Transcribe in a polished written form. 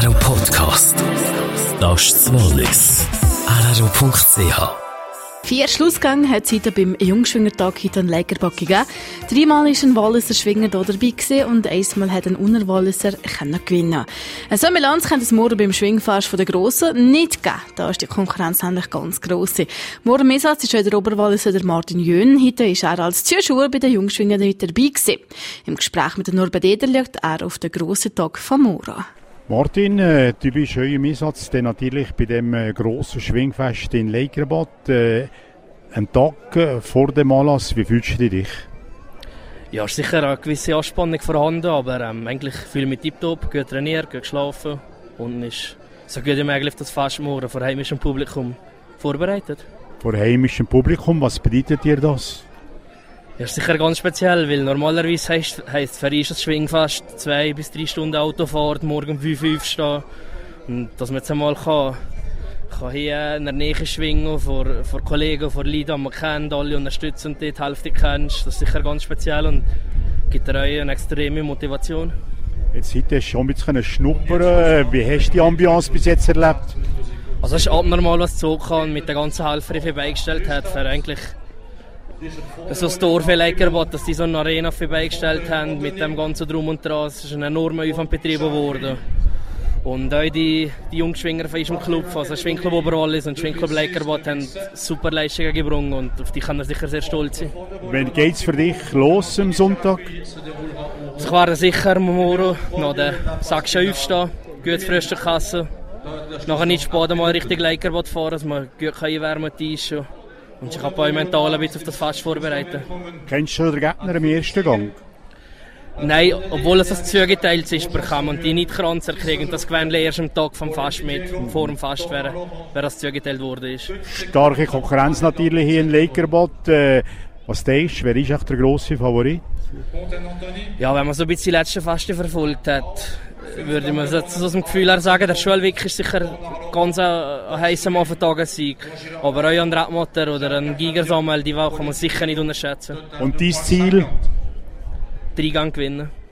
RRO Podcast. Das ist das Wallis. RRO.ch. 4 Schlussgänge hat es heute beim Jungschwingertag heute einen Legerbacke gegeben. 3-mal war ein Walliser Schwinger hier dabei gewesen und 1-mal hat ein Unerwalliser gewinnen. So eine Bilanz kann es morgen beim Schwingfest von der Grossen nicht geben. Da ist die Konkurrenz nämlich ganz gross. Morgen im Einsatz ist der Oberwalliser der Martin Jöhn. Heute ist er als Zuschauer bei den Jungschwingern nicht dabei gewesen. Im Gespräch mit Norbert Eder schaut er auf den grossen Tag von morgen. Martin, du bist heute im Einsatz natürlich bei dem grossen Schwingfest in Leikerbad. Ein Tag vor dem Anlass, wie fühlst du dich? Ja, ist sicher eine gewisse Anspannung vorhanden, aber eigentlich fühle ich mich tiptop, gut trainiert, gut geschlafen und ist so gut wie möglich auf das Fest morgen vor heimischem Publikum vorbereitet. Vor heimischem Publikum, was bedeutet dir das? Ja, ist sicher ganz speziell, weil normalerweise heisst für uns das Schwingfest 2 bis 3 Stunden Autofahrt, morgen um 5 Uhr stehen. Und dass man jetzt einmal kann hier in der Nähe schwingen, vor Kollegen, vor Leuten, die man kennt, alle unterstützen und die Hälfte kennst, das ist sicher ganz speziell und gibt dir auch eine extreme Motivation. Jetzt heute hast du schon ein bisschen schnuppern. Wie hast du die Ambiance bis jetzt erlebt? Also es ist abnormal, was Zug kann mit der ganzen Helfer vorbeigestellt hat, für eigentlich so das Dorf in Leikerbad, dass die so eine Arena vorbeigestellt haben mit dem ganzen Drum und Dran. Es ist ein enormer Aufwand betrieben worden. Und auch die Jungschwinger von unserem Club, also Schwingclub Oberwallis und Schwingclub Leikerbad, haben super Leistungen gebracht und auf die kann er sicher sehr stolz sein. Wann geht es für dich los am Sonntag? Also ich werde sicher morgen nach der 6 Uhr aufstehen, gut Frühstück essen, nachher nicht spät mal Richtung Leikerbad fahren, dass man gut einwärmen kann. Und ich kann mich mental ein bisschen auf das Fest vorbereiten. Kennst du schon den Gegner im ersten Gang? Nein, obwohl es das zugeteilt ist bekommen und die nicht Kranzer kriegen, das gewähnt erst am Tag vom Fest mit, vor dem Fest, wer das zugeteilt worden ist. Starke Konkurrenz natürlich hier in Leikerbad. Was denkst du, wer ist echt der grosse Favorit? Ja, wenn man so ein bisschen die letzten Feste verfolgt hat, würde man so aus dem Gefühl her sagen, der Schulweg ist sicher ganz ein heißer Mann für Tagessieg. Aber auch ein Radmatter oder ein Giger Samuel, die kann man sicher nicht unterschätzen. Und dein Ziel? 3 Gänge gewinnen.